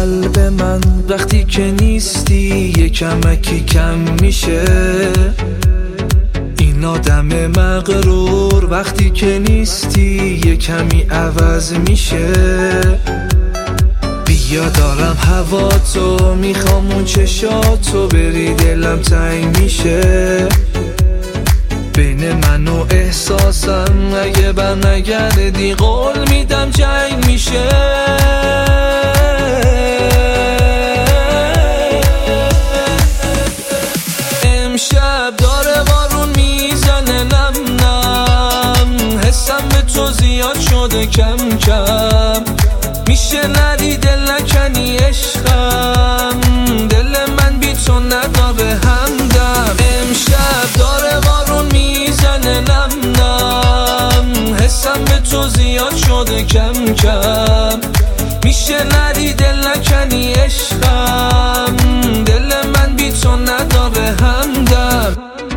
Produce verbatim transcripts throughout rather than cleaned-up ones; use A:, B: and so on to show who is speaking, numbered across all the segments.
A: قلب من وقتی که نیستی یه کمکی کم میشه. این آدم مغرور وقتی که نیستی یه کمی عوض میشه. بیا دارم هوا تو، میخوام اون چشاتو بری، دلم تنگ میشه. بین من و احساسم اگه بر نگردی قول میدم جنگ میشه. امشب داره بارون میزنه نم نم، حسم به تو زیاد شده کم کم. میشه نری دل نکنی عشقم، دل من بی تو نداره همدم. امشب داره بارون میزنه نم نم، حسم به تو زیاد شده کم کم. میشه نری دل نکنی عشقم، دل من بی تو نداره همدم.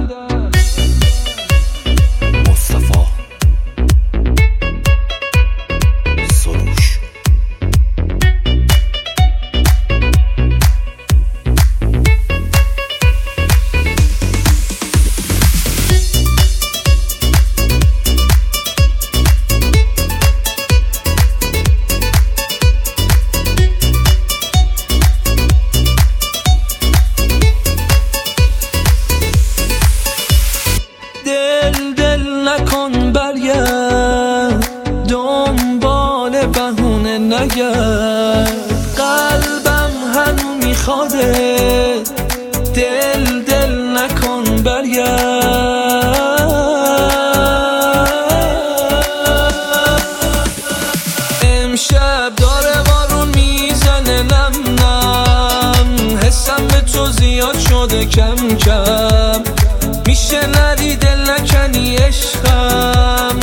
A: دل دل نکن برگرد، دنبال بهونه نگرد. قلبم هنو میخواده، دل دل نکن برگرد. امشب داره بارون میزنه نم نم، حسم به تو زیاد شده کم کم. میشه نری دل نکنی عشقم،